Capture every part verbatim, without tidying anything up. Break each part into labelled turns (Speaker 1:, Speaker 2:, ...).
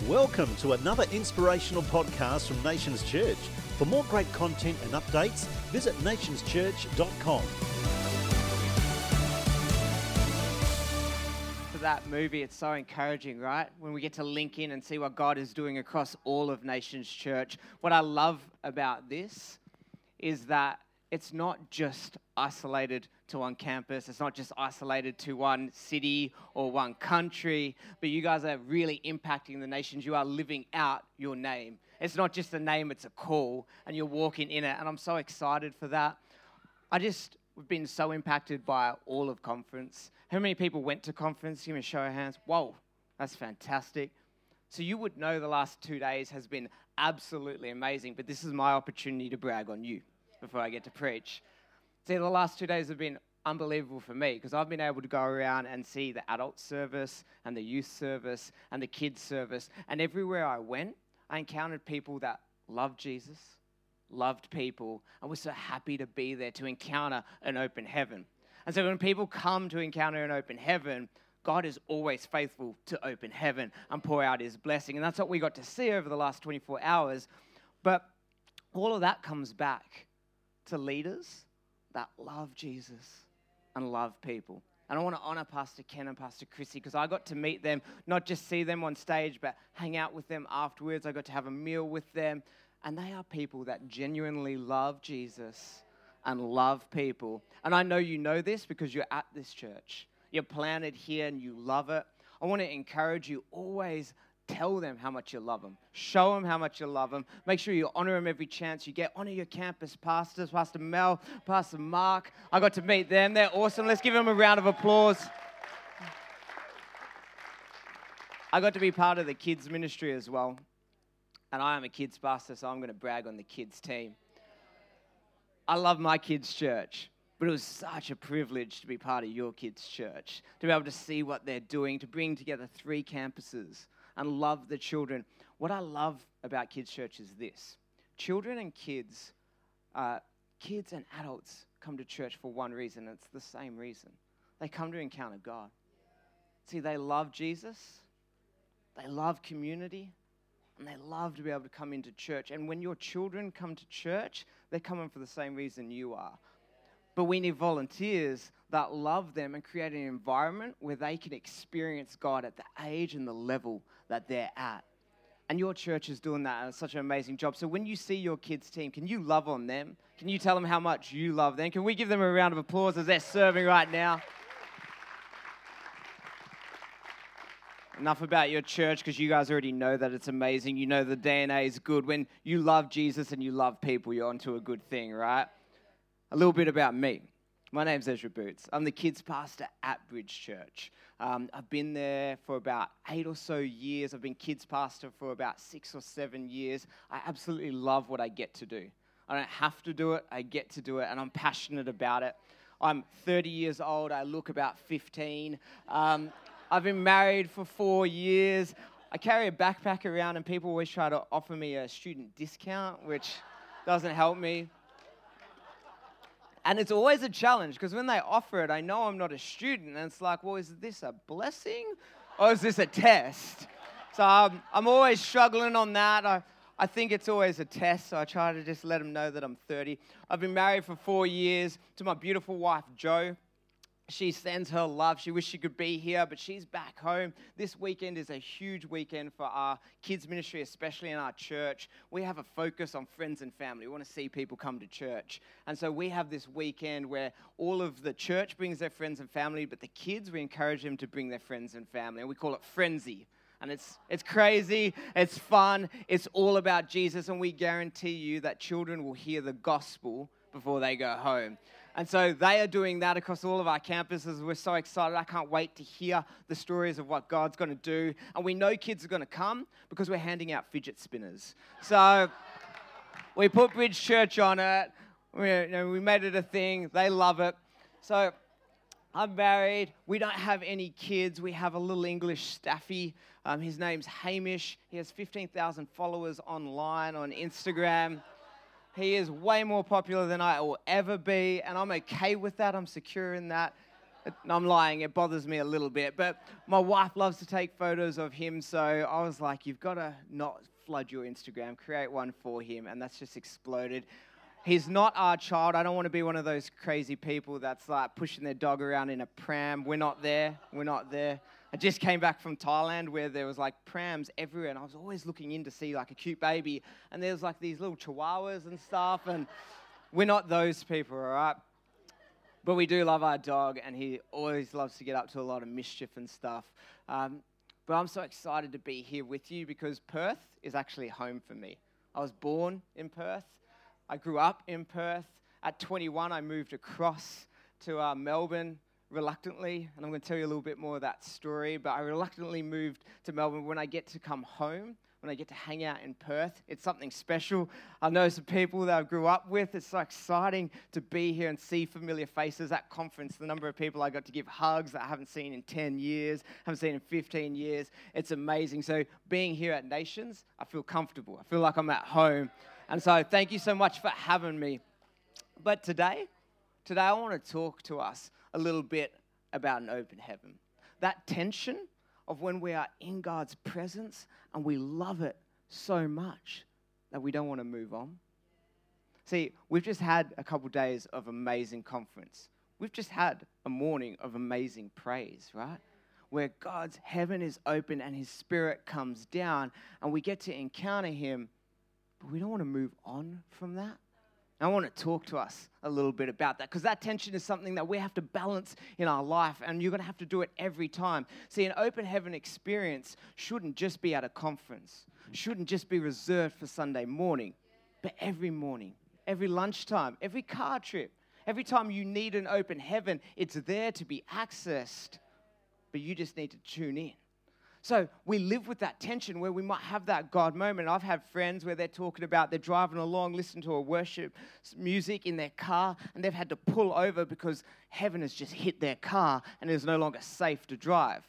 Speaker 1: Welcome to another inspirational podcast from Nations Church. For more great content and updates, visit nations church dot com.
Speaker 2: For that movie, it's so encouraging, right? When we get to link in and see what God is doing across all of Nations Church. What I love about this is that it's not just isolated to one campus. It's not just isolated to one city or one country, but you guys are really impacting the nations. You are living out your name. It's not just a name, it's a call, and you're walking in it, and I'm so excited for that. I just, we've been so impacted by all of conference. How many people went to conference? Give me a show of hands. Whoa, that's fantastic. So you would know the last two days has been absolutely amazing, but this is my opportunity to brag on you before I get to preach. See, the last two days have been unbelievable for me because I've been able to go around and see the adult service and the youth service and the kids service. And everywhere I went, I encountered people that loved Jesus, loved people, and were so happy to be there to encounter an open heaven. And so when people come to encounter an open heaven, God is always faithful to open heaven and pour out his blessing. And that's what we got to see over the last twenty-four hours. But all of that comes back to leaders that love Jesus and love people. And I want to honor Pastor Ken and Pastor Chrissy because I got to meet them, not just see them on stage, but hang out with them afterwards. I got to have a meal with them. And they are people that genuinely love Jesus and love people. And I know you know this because you're at this church. You're planted here and you love it. I want to encourage you, always tell them how much you love them. Show them how much you love them. Make sure you honor them every chance you get. Honor your campus pastors, Pastor Mel, Pastor Mark. I got to meet them. They're awesome. Let's give them a round of applause. I got to be part of the kids ministry as well. And I am a kids pastor, so I'm going to brag on the kids team. I love my kids' church. But it was such a privilege to be part of your kids' church, to be able to see what they're doing, to bring together three campuses and love the children. What I love about kids' church is this. Children and kids, uh, kids and adults come to church for one reason, and it's the same reason. They come to encounter God. See, they love Jesus, they love community, and they love to be able to come into church. And when your children come to church, they're coming for the same reason you are. But we need volunteers that love them and create an environment where they can experience God at the age and the level that they're at. And your church is doing that, and it's such an amazing job. So when you see your kids' team, can you love on them? Can you tell them how much you love them? Can we give them a round of applause as they're serving right now? Enough about your church because you guys already know that it's amazing. You know the D N A is good. When you love Jesus and you love people, you're onto a good thing, right? A little bit about me. My name's Ezra Boots. I'm the kids pastor at Bridge Church. Um, I've been there for about eight or so years. I've been kids pastor for about six or seven years. I absolutely love what I get to do. I don't have to do it. I get to do it, and I'm passionate about it. I'm thirty years old. I look about fifteen. Um, I've been married for four years. I carry a backpack around, and people always try to offer me a student discount, which doesn't help me. And it's always a challenge because when they offer it, I know I'm not a student. And it's like, well, is this a blessing or is this a test? So um, I'm always struggling on that. I, I think it's always a test. So I try to just let them know that I'm thirty. I've been married for four years to my beautiful wife, Jo. She sends her love. She wishes she could be here, but she's back home. This weekend is a huge weekend for our kids ministry, especially in our church. We have a focus on friends and family. We want to see people come to church. And so we have this weekend where all of the church brings their friends and family, but the kids, we encourage them to bring their friends and family. And we call it Frenzy. And it's it's crazy, it's fun, it's all about Jesus, and we guarantee you that children will hear the gospel before they go home. And so they are doing that across all of our campuses. We're so excited. I can't wait to hear the stories of what God's going to do. And we know kids are going to come because we're handing out fidget spinners. So we put Bridge Church on it. We, you know, we made it a thing. They love it. So I'm married. We don't have any kids. We have a little English staffy. Um, his name's Hamish. He has fifteen thousand followers online on Instagram. He is way more popular than I will ever be, and I'm okay with that. I'm secure in that. I'm lying, it bothers me a little bit. But my wife loves to take photos of him, so I was like, you've got to not flood your Instagram, create one for him, and that's just exploded. He's not our child. I don't want to be one of those crazy people that's like pushing their dog around in a pram. We're not there. We're not there. I just came back from Thailand where there was like prams everywhere, and I was always looking in to see like a cute baby, and there's like these little chihuahuas and stuff, and we're not those people, all right? But we do love our dog, and he always loves to get up to a lot of mischief and stuff. Um, but I'm so excited to be here with you because Perth is actually home for me. I was born in Perth. I grew up in Perth. At twenty-one, I moved across to uh, Melbourne reluctantly, and I'm going to tell you a little bit more of that story, but I reluctantly moved to Melbourne. When I get to come home, when I get to hang out in Perth, it's something special. I know some people that I grew up with. It's so exciting to be here and see familiar faces at conference. The number of people I got to give hugs that I haven't seen in ten years, haven't seen in fifteen years. It's amazing. So being here at Nations, I feel comfortable. I feel like I'm at home. And so thank you so much for having me. But today, today I want to talk to us a little bit about an open heaven. That tension of when we are in God's presence and we love it so much that we don't want to move on. See, we've just had a couple days of amazing conference. We've just had a morning of amazing praise, right? Where God's heaven is open and his spirit comes down and we get to encounter him, but we don't want to move on from that. I want to talk to us a little bit about that because that tension is something that we have to balance in our life, and you're going to have to do it every time. See, an open heaven experience shouldn't just be at a conference, shouldn't just be reserved for Sunday morning, but every morning, every lunchtime, every car trip, every time you need an open heaven, it's there to be accessed, but you just need to tune in. So we live with that tension where we might have that God moment. I've had friends where they're talking about they're driving along, listening to a worship music in their car, and they've had to pull over because heaven has just hit their car and it is no longer safe to drive.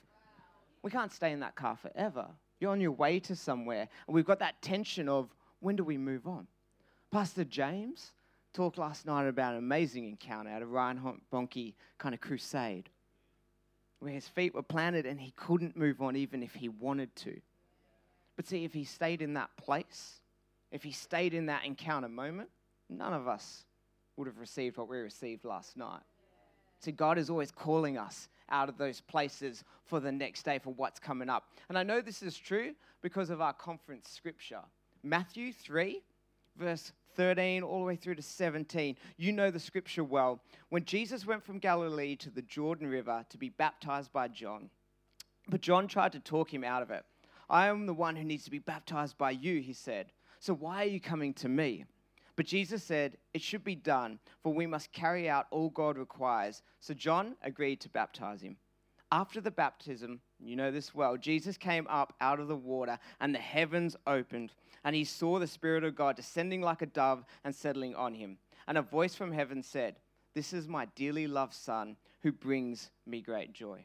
Speaker 2: We can't stay in that car forever. You're on your way to somewhere, and we've got that tension of when do we move on? Pastor James talked last night about an amazing encounter at a Ryan Bonnke kind of crusade, where his feet were planted and he couldn't move on even if he wanted to. But see, if he stayed in that place, if he stayed in that encounter moment, none of us would have received what we received last night. See, God is always calling us out of those places for the next day, for what's coming up. And I know this is true because of our conference scripture. Matthew three, verse thirteen all the way through to seventeen. You know the scripture well. When Jesus went from Galilee to the Jordan River to be baptized by John, but John tried to talk him out of it. I am the one who needs to be baptized by you, he said. So why are you coming to me? But Jesus said, it should be done, for we must carry out all God requires. So John agreed to baptize him. After the baptism, you know this well, Jesus came up out of the water and the heavens opened, and he saw the Spirit of God descending like a dove and settling on him. And a voice from heaven said, this is my dearly loved Son who brings me great joy.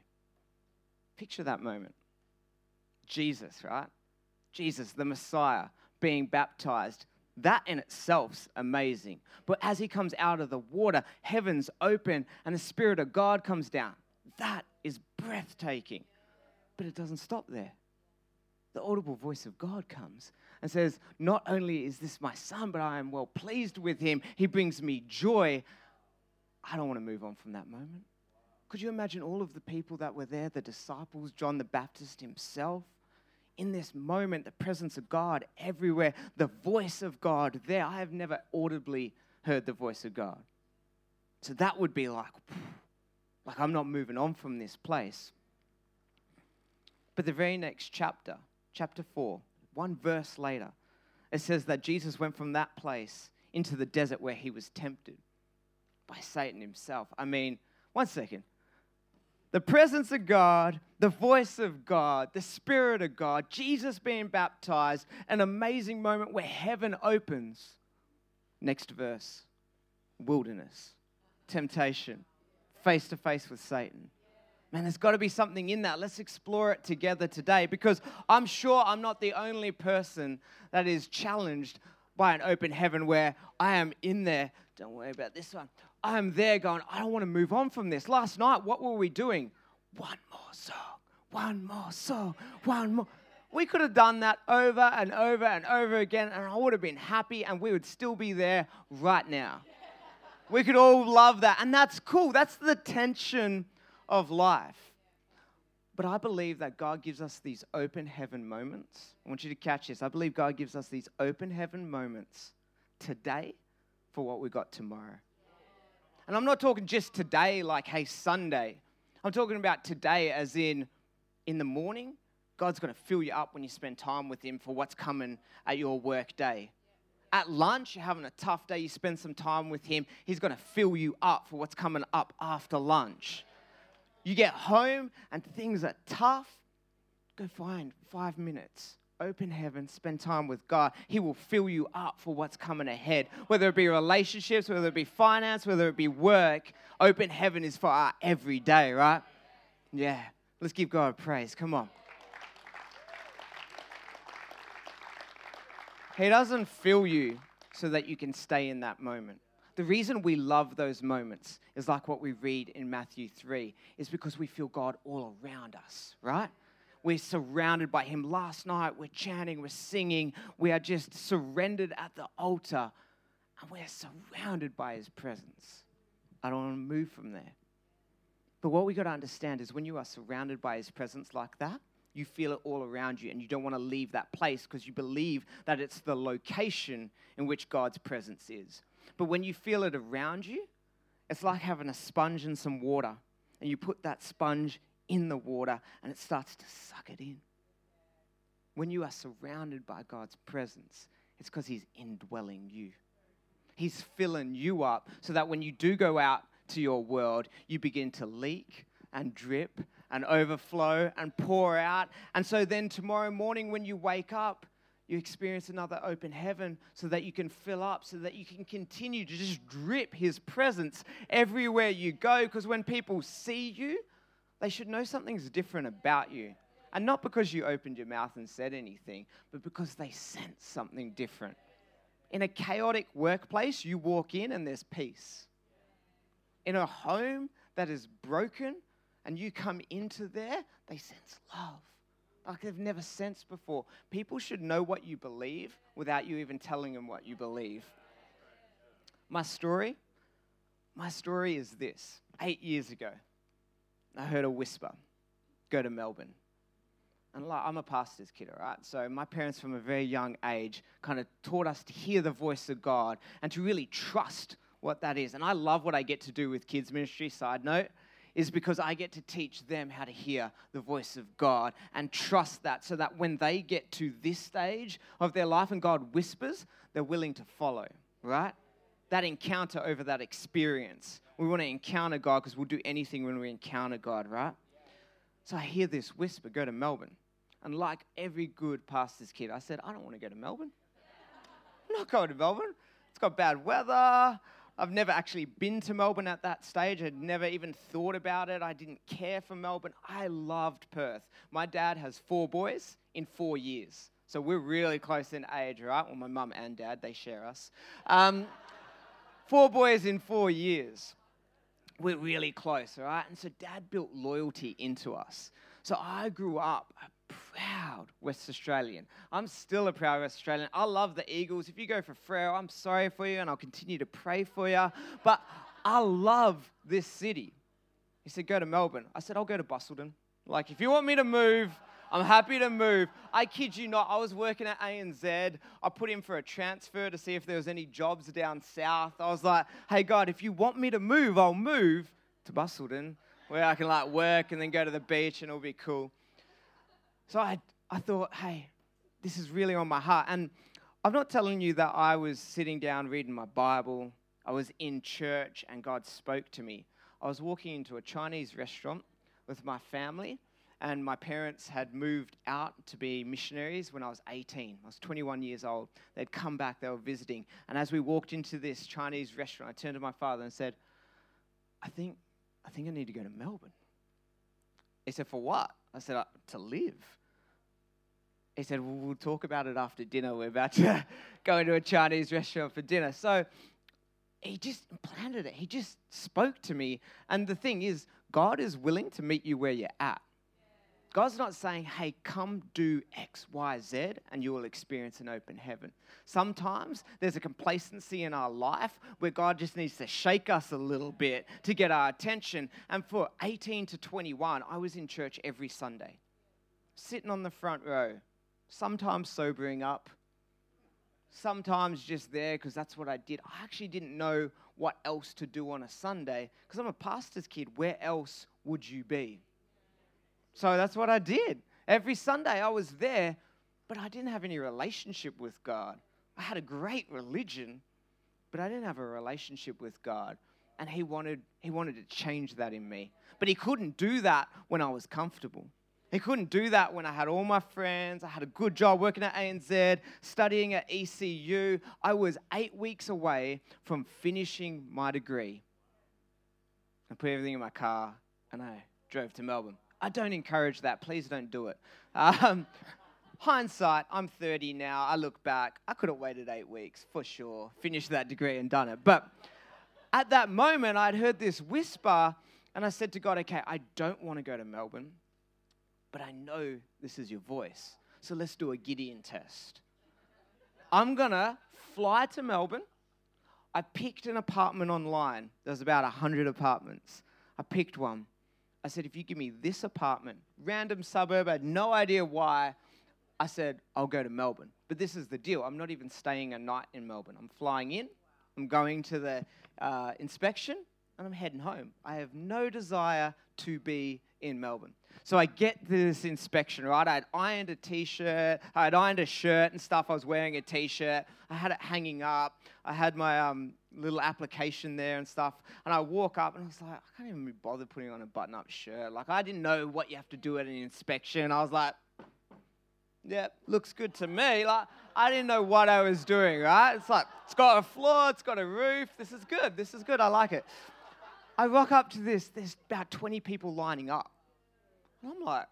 Speaker 2: Picture that moment. Jesus, right? Jesus, the Messiah, being baptized. That in itself's amazing. But as he comes out of the water, heavens open and the Spirit of God comes down. That is breathtaking. But it doesn't stop there. The audible voice of God comes and says, not only is this my son, but I am well pleased with him. He brings me joy. I don't want to move on from that moment. Could you imagine all of the people that were there, the disciples, John the Baptist himself? In this moment, the presence of God everywhere, the voice of God there. I have never audibly heard the voice of God. So that would be like, like I'm not moving on from this place. But the very next chapter, chapter four, one verse later, it says that Jesus went from that place into the desert where he was tempted by Satan himself. I mean, one second. The presence of God, the voice of God, the Spirit of God, Jesus being baptized, an amazing moment where heaven opens. Next verse, wilderness, temptation, face to face with Satan. Man, there's got to be something in that. Let's explore it together today because I'm sure I'm not the only person that is challenged by an open heaven where I am in there. Don't worry about this one. I am there going, I don't want to move on from this. Last night, what were we doing? One more song, one more song, one more. We could have done that over and over and over again, and I would have been happy, and we would still be there right now. We could all love that, and that's cool. That's the tension of life. But I believe that God gives us these open heaven moments. I want you to catch this. I believe God gives us these open heaven moments today for what we got tomorrow. And I'm not talking just today like, hey, Sunday. I'm talking about today as in, in the morning, God's going to fill you up when you spend time with Him for what's coming at your work day. At lunch, you're having a tough day, you spend some time with Him, He's going to fill you up for what's coming up after lunch. You get home and things are tough, go find five minutes. Open heaven, spend time with God. He will fill you up for what's coming ahead. Whether it be relationships, whether it be finance, whether it be work, open heaven is for our everyday, right? Yeah, let's give God praise. Come on. He doesn't fill you so that you can stay in that moment. The reason we love those moments is like what we read in Matthew three, is because we feel God all around us, right? We're surrounded by Him. Last night, we're chanting, we're singing, we are just surrendered at the altar, and we're surrounded by His presence. I don't want to move from there. But what we got to understand is when you are surrounded by His presence like that, you feel it all around you, and you don't want to leave that place because you believe that it's the location in which God's presence is. But when you feel it around you, it's like having a sponge and some water, and you put that sponge in the water, and it starts to suck it in. When you are surrounded by God's presence, it's because He's indwelling you. He's filling you up so that when you do go out to your world, you begin to leak and drip and overflow and pour out. And so then tomorrow morning when you wake up, you experience another open heaven so that you can fill up, so that you can continue to just drip His presence everywhere you go. Because when people see you, they should know something's different about you. And not because you opened your mouth and said anything, but because they sense something different. In a chaotic workplace, you walk in and there's peace. In a home that is broken and you come into there, they sense love like they've never sensed before. People should know what you believe without you even telling them what you believe. My story, my story is this. Eight years ago, I heard a whisper, go to Melbourne. And like, I'm a pastor's kid, all right? So my parents from a very young age kind of taught us to hear the voice of God and to really trust what that is. And I love what I get to do with kids ministry, side note, is because I get to teach them how to hear the voice of God and trust that so that when they get to this stage of their life and God whispers, they're willing to follow, right? That encounter over that experience. We want to encounter God because we'll do anything when we encounter God, right? So I hear this whisper, go to Melbourne. And like every good pastor's kid, I said, I don't want to go to Melbourne. I'm not going to Melbourne. It's got bad weather. I've never actually been to Melbourne at that stage. I'd never even thought about it. I didn't care for Melbourne. I loved Perth. My dad has four boys in four years. So we're really close in age, right? Well, my mum and dad, they share us. Um, four boys in four years. We're really close, all right? And so Dad built loyalty into us. So I grew up a proud West Australian. I'm still a proud West Australian. I love the Eagles. If you go for Freo, I'm sorry for you, and I'll continue to pray for you. But I love this city. He said, go to Melbourne. I said, I'll go to Busselton. Like, if you want me to move, I'm happy to move. I kid you not, I was working at A N Z. I put in for a transfer to see if there was any jobs down south. I was like, hey, God, if you want me to move, I'll move to Busselton, where I can like work and then go to the beach and it'll be cool. So I, I thought, hey, this is really on my heart. And I'm not telling you that I was sitting down reading my Bible. I was in church and God spoke to me. I was walking into a Chinese restaurant with my family. And my parents had moved out to be missionaries when I was eighteen. I was twenty-one years old. They'd come back, they were visiting. And as we walked into this Chinese restaurant, I turned to my father and said, I think I think I need to go to Melbourne. He said, for what? I said, uh, to live. he said, well, we'll talk about it after dinner. We're about to go into a Chinese restaurant for dinner. So he just implanted it. He just spoke to me. And the thing is, God is willing to meet you where you're at. God's not saying, hey, come do X, Y, Z, and you will experience an open heaven. Sometimes there's a complacency in our life where God just needs to shake us a little bit to get our attention. And for eighteen to twenty-one, I was in church every Sunday, sitting on the front row, sometimes sobering up, sometimes just there because that's what I did. I actually didn't know what else to do on a Sunday because I'm a pastor's kid. Where else would you be? So that's what I did. Every Sunday I was there, but I didn't have any relationship with God. I had a great religion, but I didn't have a relationship with God. And he wanted, he wanted to change that in me. But he couldn't do that when I was comfortable. He couldn't do that when I had all my friends. I had a good job working at A N Z, studying at E C U. I was eight weeks away from finishing my degree. I put everything in my car and I drove to Melbourne. I don't encourage that. Please don't do it. Um, hindsight, I'm thirty now. I look back. I could have waited eight weeks for sure, finished that degree and done it. But at that moment, I'd heard this whisper and I said to God, okay, I don't want to go to Melbourne, but I know this is your voice. So let's do a Gideon test. I'm going to fly to Melbourne. I picked an apartment online. There's about one hundred apartments. I picked one. I said, if you give me this apartment, random suburb, I had no idea why, I said, I'll go to Melbourne. But this is the deal. I'm not even staying a night in Melbourne. I'm flying in, I'm going to the uh, inspection, and I'm heading home. I have no desire to be in Melbourne. So I get to this inspection, right? I had ironed a T-shirt, I had ironed a shirt and stuff. I was wearing a T-shirt. I had it hanging up. I had my um, little application there and stuff. And I walk up and I was like, I can't even be bothered putting on a button-up shirt. Like, I didn't know what you have to do at an inspection. I was like, yeah, looks good to me. Like, I didn't know what I was doing, right? It's like, it's got a floor, it's got a roof. This is good. This is good. I like it. I rock up to this. There's about twenty people lining up. And I'm like,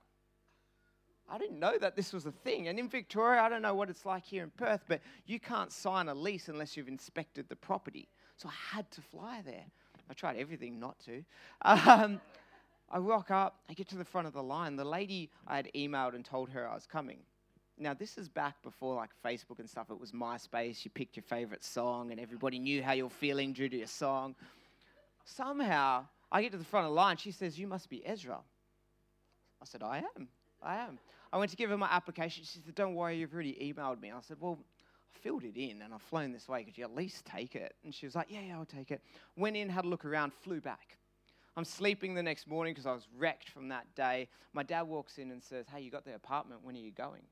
Speaker 2: I didn't know that this was a thing. And in Victoria, I don't know what it's like here in Perth, but you can't sign a lease unless you've inspected the property. So I had to fly there. I tried everything not to. Um, I rock up. I get to the front of the line. The lady I had emailed and told her I was coming. Now, this is back before like Facebook and stuff. It was MySpace. You picked your favorite song and everybody knew how you're feeling due to your song. Somehow, I get to the front of the line. She says, you must be Ezra. I said, I am. I am. I went to give her my application. She said, don't worry, you've already emailed me. I said, well, I filled it in and I've flown this way. Could you at least take it? And she was like, yeah, yeah, I'll take it. Went in, had a look around, flew back. I'm sleeping the next morning because I was wrecked from that day. My dad walks in and says, hey, you got the apartment. When are you going?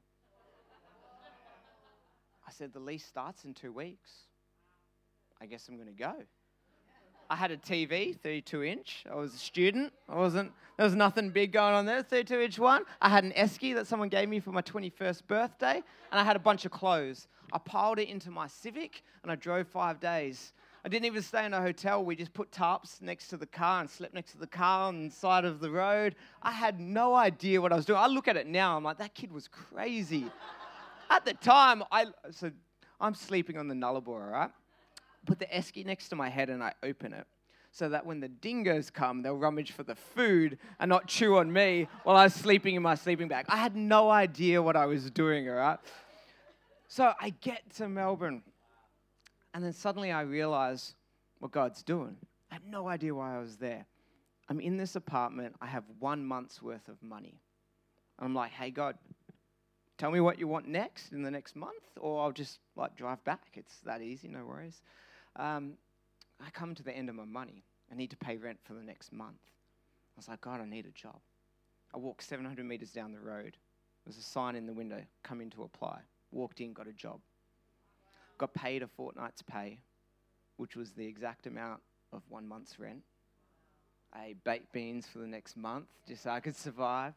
Speaker 2: I said, the lease starts in two weeks. I guess I'm going to go. I had a T V, thirty-two inch. I was a student. I wasn't, there was nothing big going on there, thirty-two inch one. I had an esky that someone gave me for my twenty-first birthday, and I had a bunch of clothes. I piled it into my Civic, and I drove five days. I didn't even stay in a hotel. We just put tarps next to the car and slept next to the car on the side of the road. I had no idea what I was doing. I look at it now, I'm like, that kid was crazy. At the time, I so I'm sleeping on the Nullarbor, right? Put the esky next to my head and I open it so that when the dingoes come, they'll rummage for the food and not chew on me while I was sleeping in my sleeping bag. I had no idea what I was doing, all right? So I get to Melbourne and then suddenly I realize what God's doing. I have no idea why I was there. I'm in this apartment. I have one month's worth of money. And I'm like, hey, God, tell me what you want next in the next month or I'll just like drive back. It's that easy, no worries. Um, I come to the end of my money. I need to pay rent for the next month. I was like, God, I need a job. I walked seven hundred meters down the road. There was a sign in the window, come in to apply. Walked in, got a job. Got paid a fortnight's pay, which was the exact amount of one month's rent. I ate baked beans for the next month just so I could survive.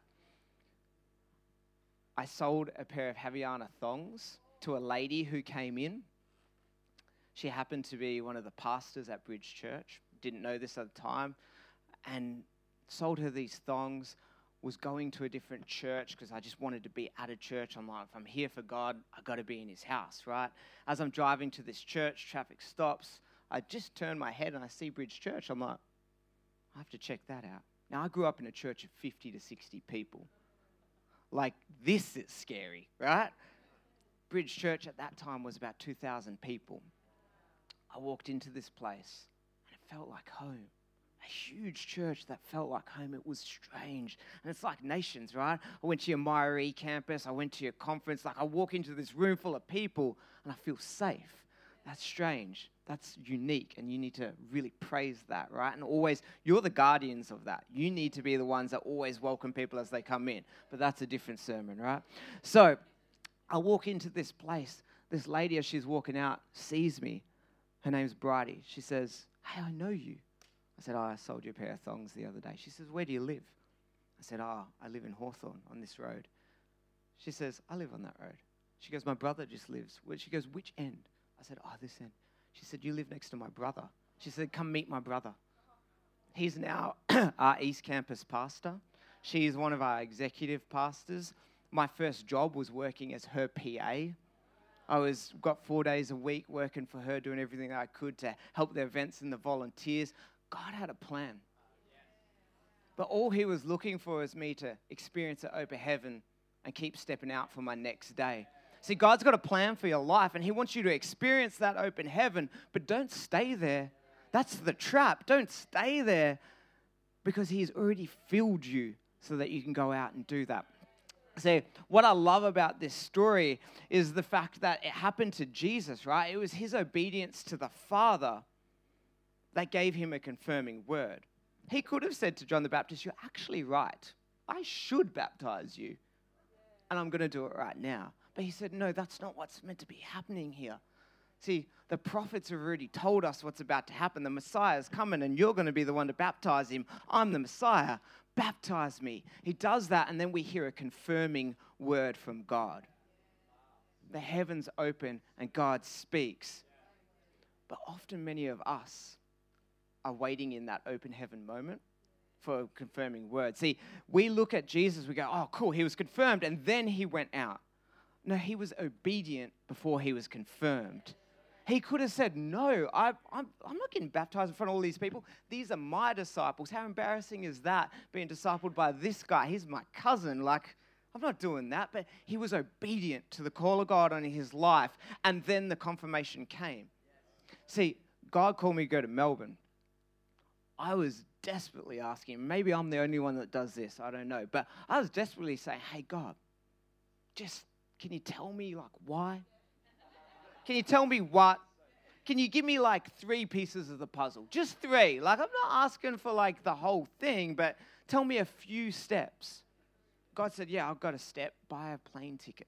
Speaker 2: I sold a pair of Havaiana thongs to a lady who came in. She happened to be one of the pastors at Bridge Church. Didn't know this at the time. And sold her these thongs. was going to a different church because I just wanted to be at a church. I'm like, if I'm here for God, I've got to be in his house, right? As I'm driving to this church, traffic stops. I just turn my head and I see Bridge Church. I'm like, I have to check that out. Now, I grew up in a church of fifty to sixty people. Like, this is scary, right? Bridge Church at that time was about two thousand people. I walked into this place and it felt like home. A huge church that felt like home. It was strange. And it's like Nations, right? I went to your Myrie campus. I went to your conference. Like, I walk into this room full of people and I feel safe. That's strange. That's unique. And you need to really praise that, right? And always, you're the guardians of that. You need to be the ones that always welcome people as they come in. But that's a different sermon, right? So I walk into this place. This lady, as she's walking out, sees me. Her name's Bridie. She says, hey, I know you. I said, oh, I sold you a pair of thongs the other day. She says, where do you live? I said, oh, I live in Hawthorne on this road. She says, I live on that road. She goes, my brother just lives. She goes, which end? I said, oh, this end. She said, you live next to my brother. She said, come meet my brother. He's now our East Campus pastor. She's one of our executive pastors. My first job was working as her P A. I was got four days a week working for her, doing everything I could to help the events and the volunteers. God had a plan. But all he was looking for was me to experience an open heaven and keep stepping out for my next day. See, God's got a plan for your life, and he wants you to experience that open heaven, but don't stay there. That's the trap. Don't stay there because he's already filled you so that you can go out and do that. See, what I love about this story is the fact that it happened to Jesus, right? It was his obedience to the Father that gave him a confirming word. He could have said to John the Baptist, you're actually right. I should baptize you, and I'm going to do it right now. But he said, no, that's not what's meant to be happening here. See, the prophets have already told us what's about to happen. The Messiah's coming, and you're going to be the one to baptize him. I'm the Messiah. Baptize me. He does that, and then we hear a confirming word from God. The heavens open, and God speaks. But often many of us are waiting in that open heaven moment for a confirming word. See, we look at Jesus, we go, oh, cool, he was confirmed, and then he went out. No, he was obedient before he was confirmed. He could have said, no, I, I'm, I'm not getting baptized in front of all these people. These are my disciples. How embarrassing is that, being discipled by this guy? He's my cousin. Like, I'm not doing that. But he was obedient to the call of God on his life, and then the confirmation came. See, God called me to go to Melbourne. I was desperately asking, maybe I'm the only one that does this, I don't know. But I was desperately saying, hey, God, just can you tell me, like, why? Can you tell me what? Can you give me, like, three pieces of the puzzle? Just three. Like, I'm not asking for, like, the whole thing, but tell me a few steps. God said, yeah, I've got a step. Buy a plane ticket.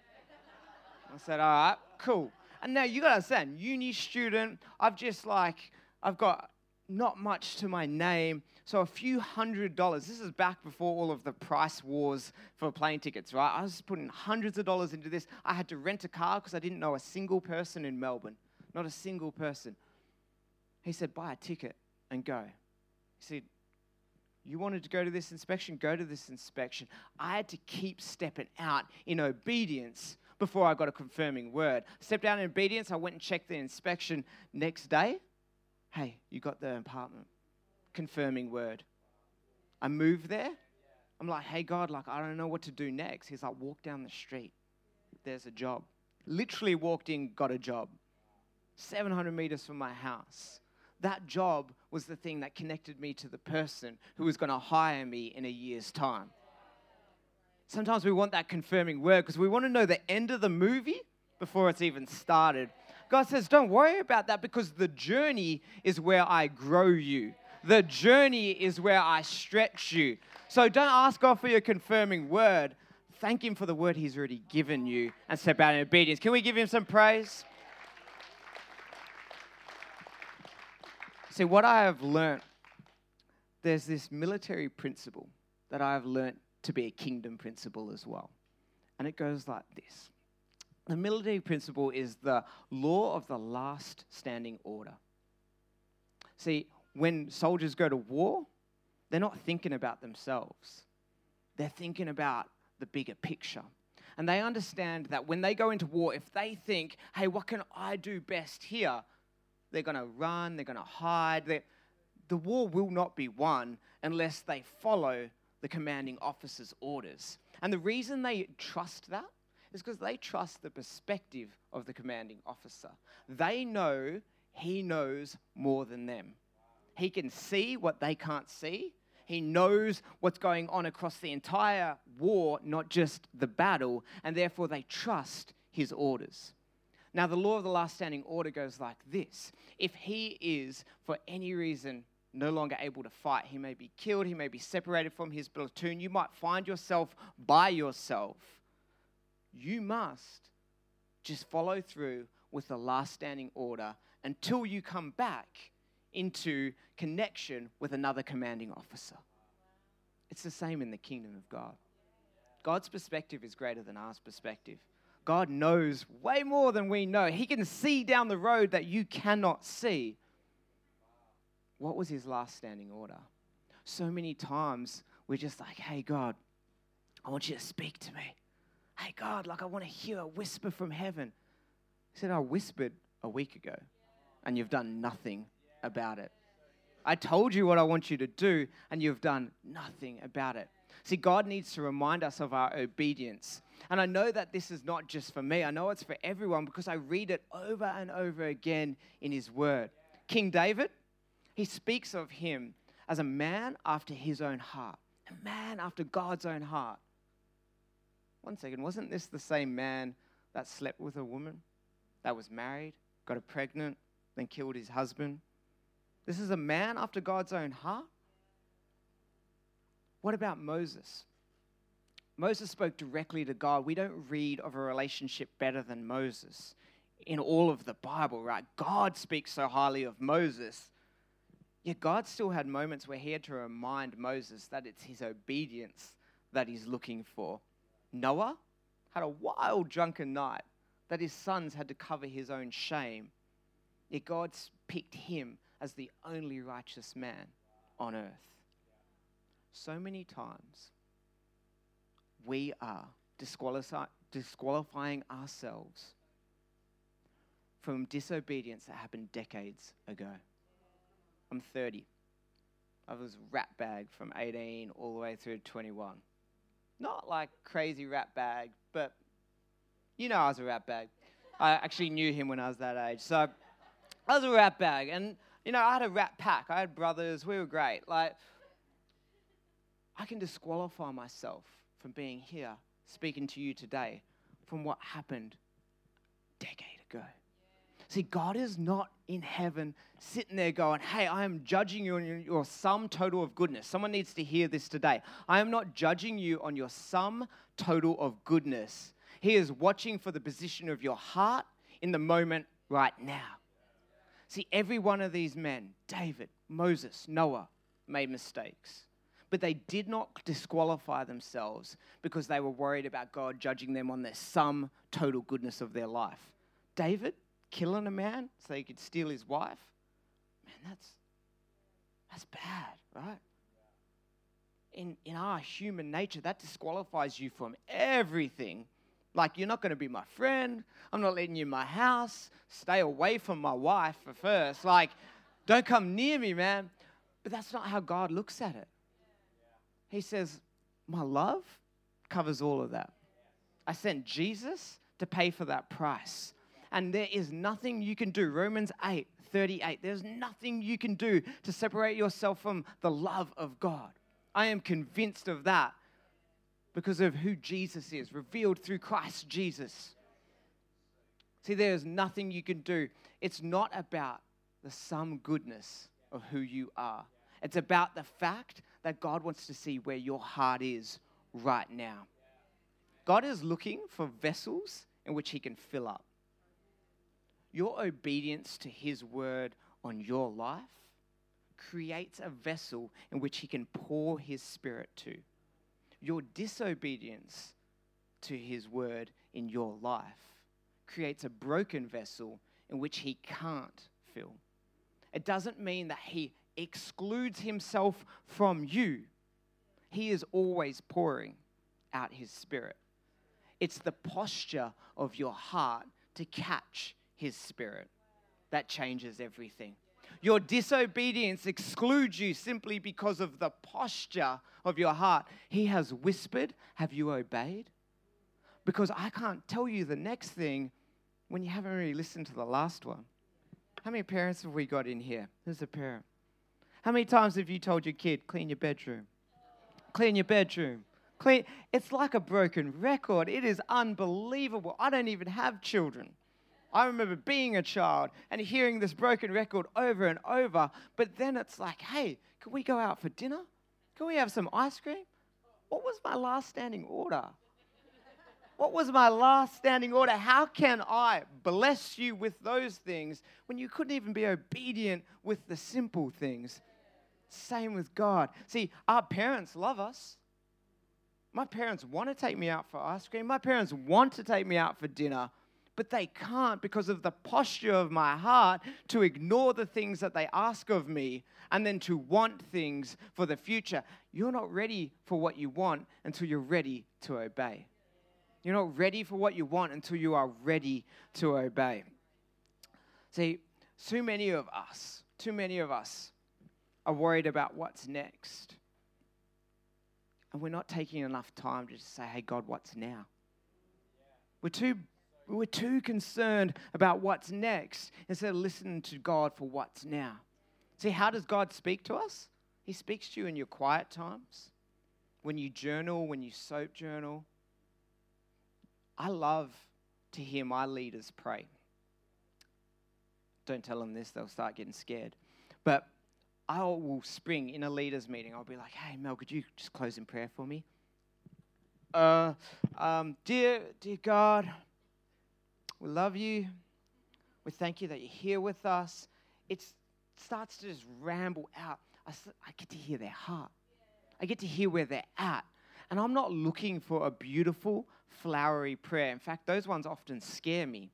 Speaker 2: I said, all right, cool. And now you got to understand, uni student, I've just, like, I've got not much to my name. So a few hundred dollars. This is back before all of the price wars for plane tickets, right? I was putting hundreds of dollars into this. I had to rent a car because I didn't know a single person in Melbourne. Not a single person. He said, buy a ticket and go. He said, you wanted to go to this inspection? Go to this inspection. I had to keep stepping out in obedience before I got a confirming word. Stepped out in obedience. I went and checked the inspection. Next day, hey, you got the apartment. Confirming word. I moved there. I'm like, hey, God, like, I don't know what to do next. He's like, walk down the street. There's a job. Literally walked in, got a job. seven hundred meters from my house. That job was the thing that connected me to the person who was going to hire me in a year's time. Sometimes we want that confirming word because we want to know the end of the movie before it's even started. God says, don't worry about that because the journey is where I grow you. The journey is where I stretch you. So don't ask God for your confirming word. Thank him for the word he's already given you and step out in obedience. Can we give him some praise? See, what I have learnt, there's this military principle that I have learnt to be a kingdom principle as well. And it goes like this. The military principle is the law of the last standing order. See, when soldiers go to war, they're not thinking about themselves. They're thinking about the bigger picture. And they understand that when they go into war, if they think, hey, what can I do best here? They're going to run, they're going to hide. They're, the war will not be won unless they follow the commanding officer's orders. And the reason they trust that is because they trust the perspective of the commanding officer. They know he knows more than them. He can see what they can't see. He knows what's going on across the entire war, not just the battle, and therefore they trust his orders. Now, the law of the last standing order goes like this. If he is, for any reason, no longer able to fight, he may be killed, he may be separated from his platoon, you might find yourself by yourself. You must just follow through with the last standing order until you come back into connection with another commanding officer. It's the same in the kingdom of God. God's perspective is greater than our perspective. God knows way more than we know. He can see down the road that you cannot see. What was his last standing order? So many times we're just like, hey, God, I want you to speak to me. Hey, God, like I want to hear a whisper from heaven. He said, I whispered a week ago, and you've done nothing about it. I told you what I want you to do, and you've done nothing about it. See, God needs to remind us of our obedience. And I know that this is not just for me. I know it's for everyone because I read it over and over again in his word. King David, he speaks of him as a man after his own heart, a man after God's own heart. One second, wasn't this the same man that slept with a woman, that was married, got her pregnant, then killed his husband? This is a man after God's own heart? What about Moses? Moses spoke directly to God. We don't read of a relationship better than Moses in all of the Bible, right? God speaks so highly of Moses. Yet God still had moments where he had to remind Moses that it's his obedience that he's looking for. Noah had a wild drunken night that his sons had to cover his own shame. Yet God picked him as the only righteous man on earth. So many times we are disqualify- disqualifying ourselves from disobedience that happened decades ago. I'm thirty. I was rat bag from eighteen all the way through to twenty-one. Not like crazy rat bag, but you know I was a rat bag. I actually knew him when I was that age. So I was a rat bag. And, you know, I had a rat pack. I had brothers. We were great. Like, I can disqualify myself from being here, speaking to you today, from what happened a decade ago. See, God is not in heaven sitting there going, hey, I am judging you on your, your sum total of goodness. Someone needs to hear this today. I am not judging you on your sum total of goodness. He is watching for the position of your heart in the moment right now. See, every one of these men, David, Moses, Noah, made mistakes. But they did not disqualify themselves because they were worried about God judging them on the sum total goodness of their life. David, killing a man so he could steal his wife, man, that's that's bad, right? In in our human nature, that disqualifies you from everything. Like, you're not going to be my friend. I'm not letting you in my house. Stay away from my wife for first. Like, don't come near me, man. But that's not how God looks at it. He says, my love covers all of that. I sent Jesus to pay for that price. And there is nothing you can do. Romans eight thirty-eight. There's nothing you can do to separate yourself from the love of God. I am convinced of that because of who Jesus is, revealed through Christ Jesus. See, there is nothing you can do. It's not about the sum goodness of who you are. It's about the fact that God wants to see where your heart is right now. God is looking for vessels in which he can fill up. Your obedience to his word on your life creates a vessel in which he can pour his spirit to. Your disobedience to his word in your life creates a broken vessel in which he can't fill. It doesn't mean that he excludes himself from you. He is always pouring out his Spirit. It's the posture of your heart to catch his Spirit that changes everything. Your disobedience excludes you simply because of the posture of your heart. He has whispered, have you obeyed? Because I can't tell you the next thing when you haven't really listened to the last one. How many parents have we got in here? Who's a parent? How many times have you told your kid, clean your bedroom? Clean your bedroom. Clean. It's like a broken record. It is unbelievable. I don't even have children. I remember being a child and hearing this broken record over and over, but then it's like, hey, can we go out for dinner? Can we have some ice cream? What was my last standing order? What was my last standing order? How can I bless you with those things when you couldn't even be obedient with the simple things? Same with God. See, our parents love us. My parents want to take me out for ice cream. My parents want to take me out for dinner. But they can't because of the posture of my heart to ignore the things that they ask of me and then to want things for the future. You're not ready for what you want until you're ready to obey. You're not ready for what you want until you are ready to obey. See, too many of us, too many of us are worried about what's next. And we're not taking enough time to just say, hey, God, what's now? We're too We're too concerned about what's next instead of listening to God for what's now. See, how does God speak to us? He speaks to you in your quiet times, when you journal, when you soap journal. I love to hear my leaders pray. Don't tell them this, they'll start getting scared. But I will spring in a leaders meeting. I'll be like, hey, Mel, could you just close in prayer for me? Uh, um, dear, dear God, we love you. We thank you that you're here with us. It starts to just ramble out. I, I get to hear their heart. I get to hear where they're at. And I'm not looking for a beautiful, flowery prayer. In fact, those ones often scare me.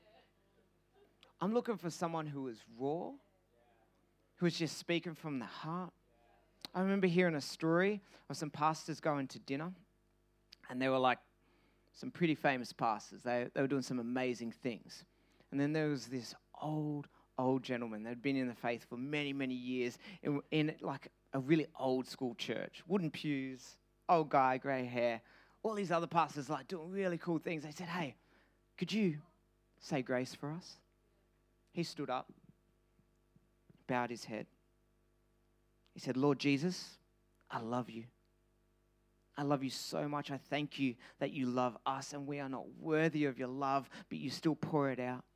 Speaker 2: I'm looking for someone who is raw, who is just speaking from the heart. I remember hearing a story of some pastors going to dinner, and they were like, some pretty famous pastors. They, they were doing some amazing things. And then there was this old, old gentleman. They'd been in the faith for many, many years in, in like a really old school church. Wooden pews, old guy, grey hair. All these other pastors like doing really cool things. They said, hey, could you say grace for us? He stood up, bowed his head. He said, Lord Jesus, I love you. I love you so much. I thank you that you love us and we are not worthy of your love, but you still pour it out.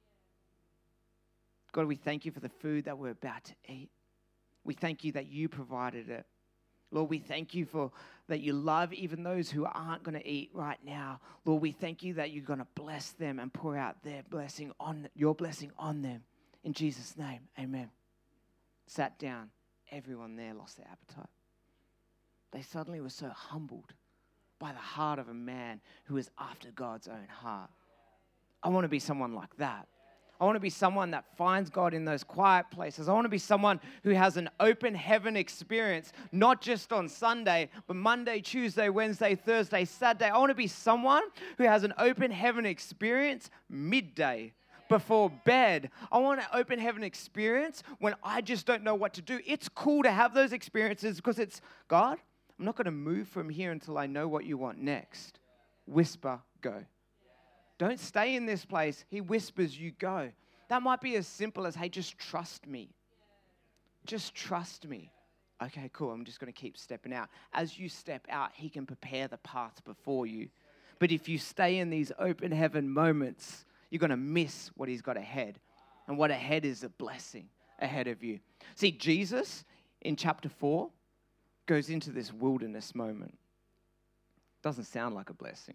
Speaker 2: God, we thank you for the food that we're about to eat. We thank you that you provided it. Lord, we thank you for that you love even those who aren't going to eat right now. Lord, we thank you that you're going to bless them and pour out their blessing on your blessing on them. In Jesus' name, amen. Sat down. Everyone there lost their appetite. They suddenly were so humbled by the heart of a man who is after God's own heart. I want to be someone like that. I want to be someone that finds God in those quiet places. I want to be someone who has an open heaven experience, not just on Sunday, but Monday, Tuesday, Wednesday, Thursday, Saturday. I want to be someone who has an open heaven experience midday, before bed. I want an open heaven experience when I just don't know what to do. It's cool to have those experiences because it's, God, I'm not going to move from here until I know what you want next. Whisper, go. Don't stay in this place. He whispers, you go. That might be as simple as, hey, just trust me. Just trust me. Okay, cool. I'm just going to keep stepping out. As you step out, he can prepare the path before you. But if you stay in these open heaven moments, you're going to miss what he's got ahead. And what ahead is a blessing ahead of you. See, Jesus in chapter four goes into this wilderness moment. Doesn't sound like a blessing.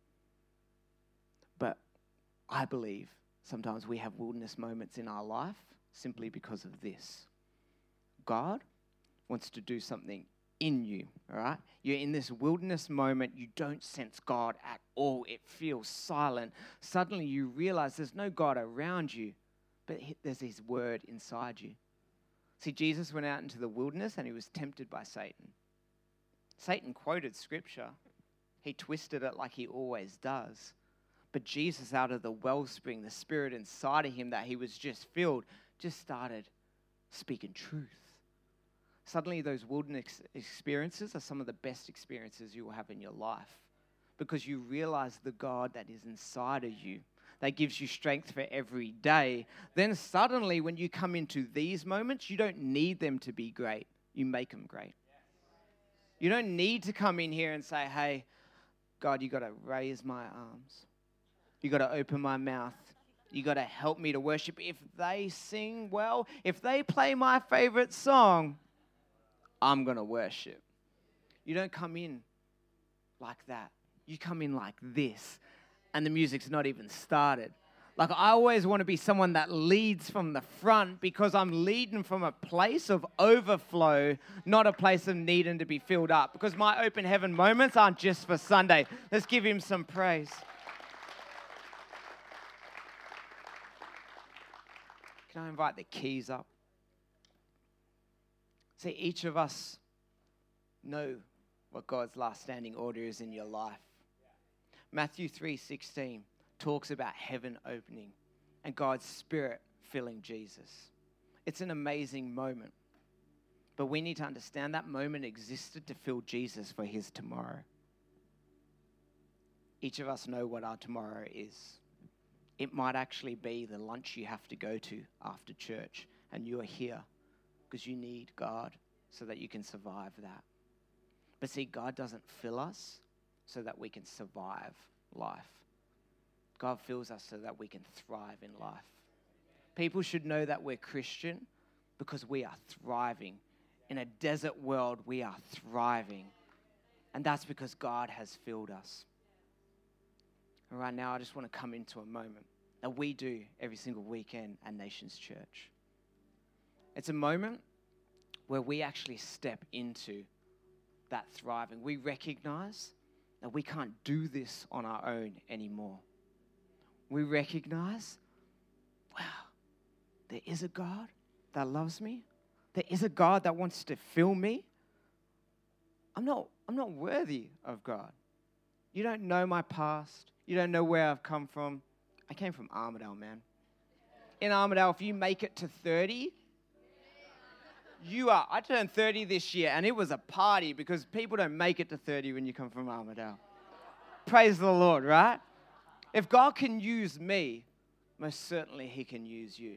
Speaker 2: But I believe sometimes we have wilderness moments in our life simply because of this. God wants to do something in you, all right? You're in this wilderness moment. You don't sense God at all. It feels silent. Suddenly you realize there's no God around you, but there's his word inside you. See, Jesus went out into the wilderness and he was tempted by Satan. Satan quoted scripture. He twisted it like he always does. But Jesus, out of the wellspring, the spirit inside of him that he was just filled, just started speaking truth. Suddenly those wilderness experiences are some of the best experiences you will have in your life, because you realize the God that is inside of you, that gives you strength for every day. Then suddenly when you come into these moments, you don't need them to be great. You make them great. You don't need to come in here and say, hey, God, you got to raise my arms. You got to open my mouth. You got to help me to worship. If they sing well, if they play my favorite song, I'm going to worship. You don't come in like that. You come in like this, and the music's not even started. Like, I always want to be someone that leads from the front, because I'm leading from a place of overflow, not a place of needing to be filled up. Because my open heaven moments aren't just for Sunday. Let's give him some praise. Can I invite the keys up? See, each of us know what God's last standing order is in your life. Matthew three sixteen talks about heaven opening and God's Spirit filling Jesus. It's an amazing moment. But we need to understand that moment existed to fill Jesus for his tomorrow. Each of us know what our tomorrow is. It might actually be the lunch you have to go to after church, and you are here because you need God so that you can survive that. But see, God doesn't fill us so that we can survive life. God fills us so that we can thrive in life. People should know that we're Christian because we are thriving. In a desert world, we are thriving. And that's because God has filled us. And right now, I just want to come into a moment that we do every single weekend at Nations Church. It's a moment where we actually step into that thriving. We recognize that we can't do this on our own anymore. We recognize, wow, there is a God that loves me. There is a God that wants to fill me. I'm not, I'm not worthy of God. You don't know my past. You don't know where I've come from. I came from Armidale, man. In Armidale, if you make it to thirty, you are. I turned thirty this year, and it was a party because people don't make it to thirty when you come from Armidale. Praise the Lord, right? If God can use me, most certainly he can use you.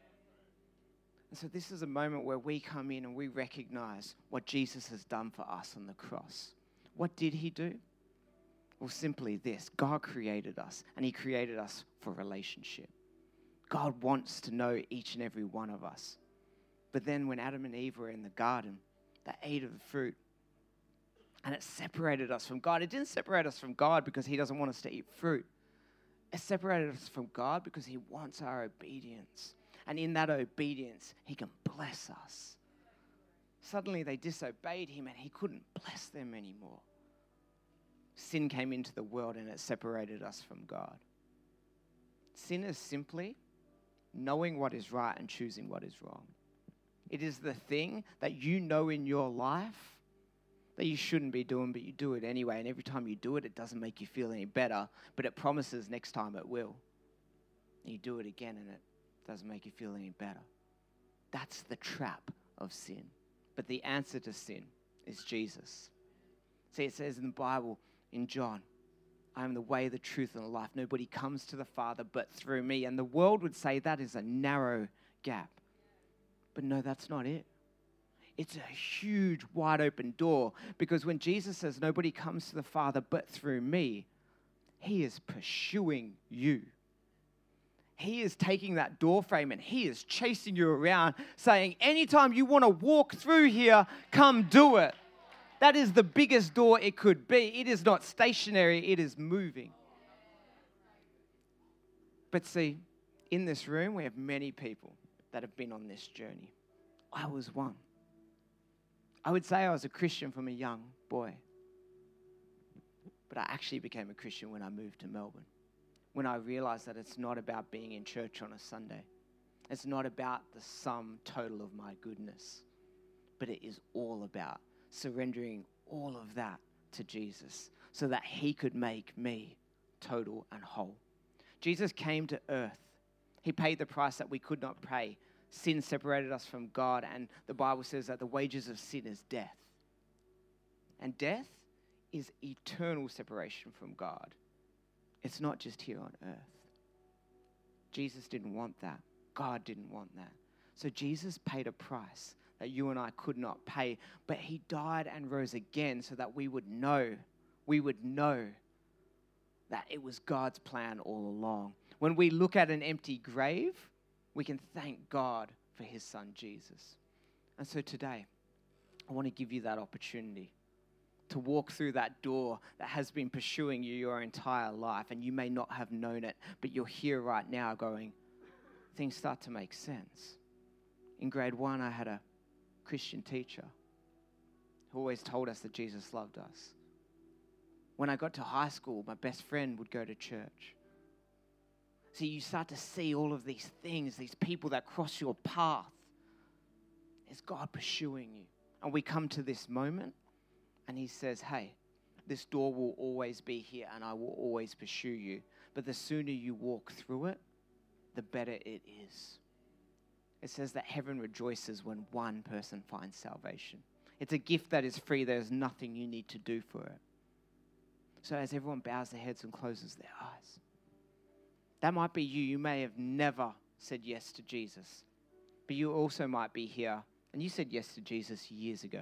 Speaker 2: And so this is a moment where we come in and we recognize what Jesus has done for us on the cross. What did he do? Well, simply this. God created us, and he created us for relationship. God wants to know each and every one of us. But then when Adam and Eve were in the garden, they ate of the fruit, and it separated us from God. It didn't separate us from God because he doesn't want us to eat fruit. It separated us from God because he wants our obedience. And in that obedience, he can bless us. Suddenly they disobeyed him, and he couldn't bless them anymore. Sin came into the world, and it separated us from God. Sin is simply knowing what is right and choosing what is wrong. It is the thing that you know in your life that you shouldn't be doing, but you do it anyway. And every time you do it, it doesn't make you feel any better, but it promises next time it will. And you do it again, and it doesn't make you feel any better. That's the trap of sin. But the answer to sin is Jesus. See, it says in the Bible, in John, I am the way, the truth, and the life. Nobody comes to the Father but through me. And the world would say that is a narrow gap. But no, that's not it. It's a huge, wide open door, because when Jesus says nobody comes to the Father but through me, he is pursuing you. He is taking that door frame and he is chasing you around, saying, anytime you want to walk through here, come do it. That is the biggest door it could be. It is not stationary, it is moving. But see, in this room, we have many people that have been on this journey. I was one. I would say I was a Christian from a young boy. But I actually became a Christian when I moved to Melbourne. When I realized that it's not about being in church on a Sunday. It's not about the sum total of my goodness. But it is all about surrendering all of that to Jesus so that he could make me total and whole. Jesus came to earth. He paid the price that we could not pay. Sin separated us from God, and the Bible says that the wages of sin is death. And death is eternal separation from God. It's not just here on earth. Jesus didn't want that. God didn't want that. So Jesus paid a price that you and I could not pay, but he died and rose again so that we would know, we would know that it was God's plan all along. When we look at an empty grave, we can thank God for his son, Jesus. And so today, I want to give you that opportunity to walk through that door that has been pursuing you your entire life, and you may not have known it, but you're here right now going, things start to make sense. In grade one, I had a Christian teacher who always told us that Jesus loved us. When I got to high school, my best friend would go to church. See, you start to see all of these things, these people that cross your path. Is God pursuing you? And we come to this moment, and he says, hey, this door will always be here, and I will always pursue you. But the sooner you walk through it, the better it is. It says that heaven rejoices when one person finds salvation. It's a gift that is free. There's nothing you need to do for it. So as everyone bows their heads and closes their eyes, that might be you. You may have never said yes to Jesus, but you also might be here and you said yes to Jesus years ago,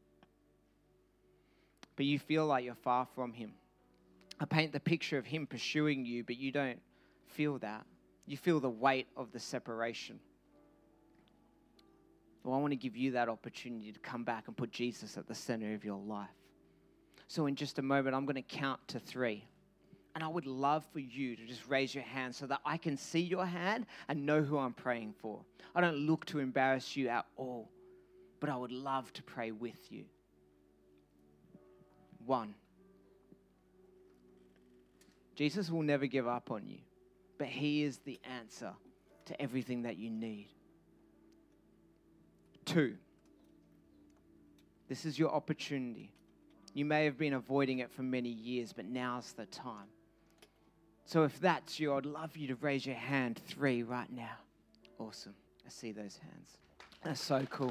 Speaker 2: but you feel like you're far from him. I paint the picture of him pursuing you, but you don't feel that. You feel the weight of the separation. Well, I want to give you that opportunity to come back and put Jesus at the center of your life. So in just a moment, I'm going to count to three. And I would love for you to just raise your hand so that I can see your hand and know who I'm praying for. I don't look to embarrass you at all, but I would love to pray with you. One. Jesus will never give up on you, but he is the answer to everything that you need. Two. This is your opportunity. You may have been avoiding it for many years, but now's the time. So if that's you, I'd love you to raise your hand. Three right now. Awesome. I see those hands. That's so cool.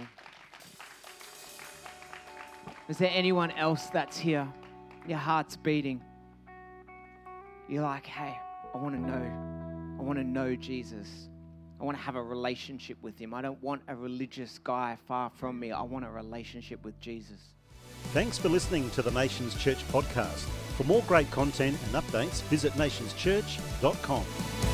Speaker 2: Is there anyone else that's here? Your heart's beating. You're like, hey, I want to know. I want to know Jesus. I want to have a relationship with him. I don't want a religious guy far from me. I want a relationship with Jesus.
Speaker 1: Thanks for listening to the Nations Church podcast. For more great content and updates, visit nations church dot com.